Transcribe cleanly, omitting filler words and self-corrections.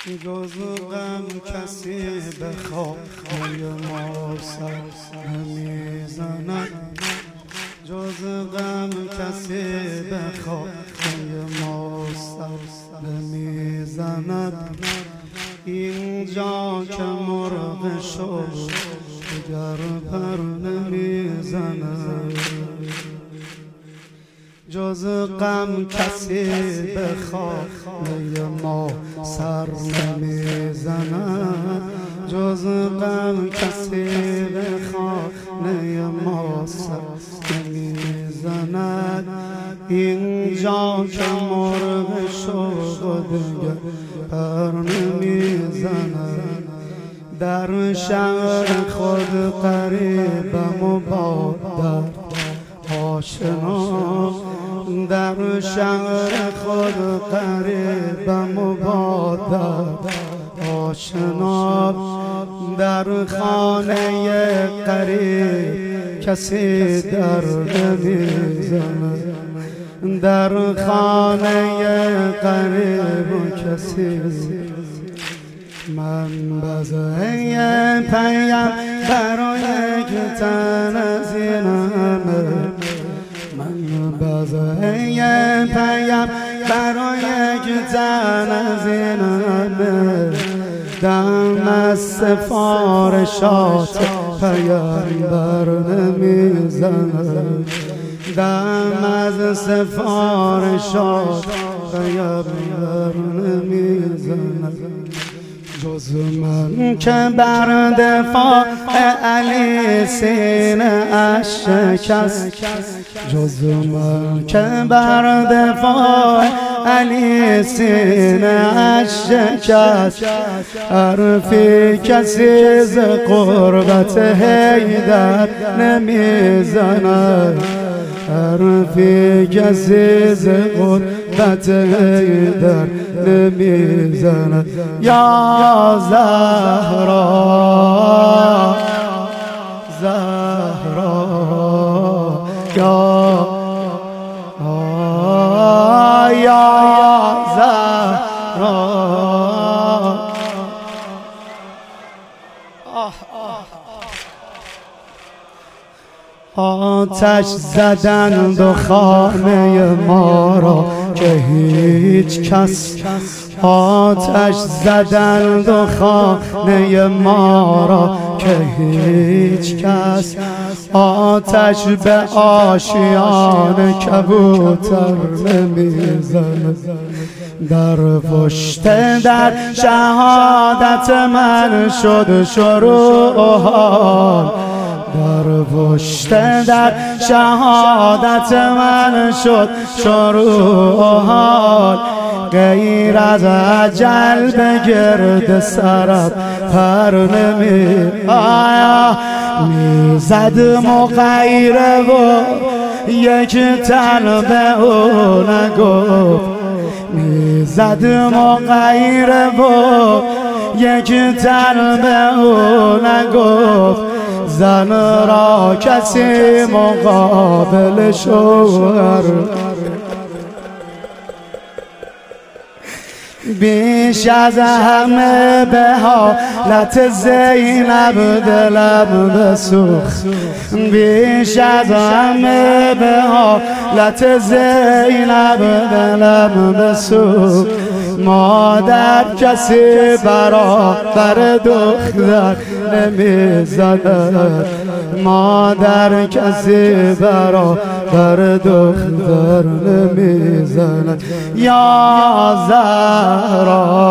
جز غم کسی به خانه ما سر نمیزند، جز غم کسی به خانه ما سر نمیزند. اینجا که مرغ شد دیگر پر نمیزند، جز غم کسی به خانه ما سر نمیزند، جز غم کسی به خانه ما سر نمیزند. اینجا که مرغ شد دیگر پر نمیزند. در شهر خود غریبم و با درد آشنا، در شهر خود غریبم و با درد آشنا. در خانه غریب کسی در نمیزند، در خانه غریب کسی. من بزه پیم برای یک تن از اینمه، من بزه پیم برای یک تن از اینمه. دم از سفارشات پیامبر نمیزند، دم از سفارشات پیامبر نمیزند. جز من که بر دفاع علی سینه اش شکست، جز من که بر دفاع علی سینه اش شکست. حرفی کسی ز قربت حیدر نمیزند، حرفی کسی ز قربت حیدر نمیزند. یا زهرا زهرا یا زهرا. آتش زدند و خانه ما را که هیچ کس، آتش زدند و خانه ما را که هیچ کس. آتش به آشیان کبوتر نمیزند، در پشت در شهادت من شد شروع حال، در پشت در شهادت من شد شروع حال. غیر از اجل به گرد سرت پر نمی آیا میزد مغیره و یک تن به او نگفت، میزد مغیره و یک تن به او نگفت. زن را کسی مقابل شوهر بیش از همه به حالت زینب دلم بسوخت، بیش از همه به حالت زینب دلم بسوخت. مادر کسی برابر دختر نمیزند، مادر کسی برابر دختر نمیزند. یا زهرا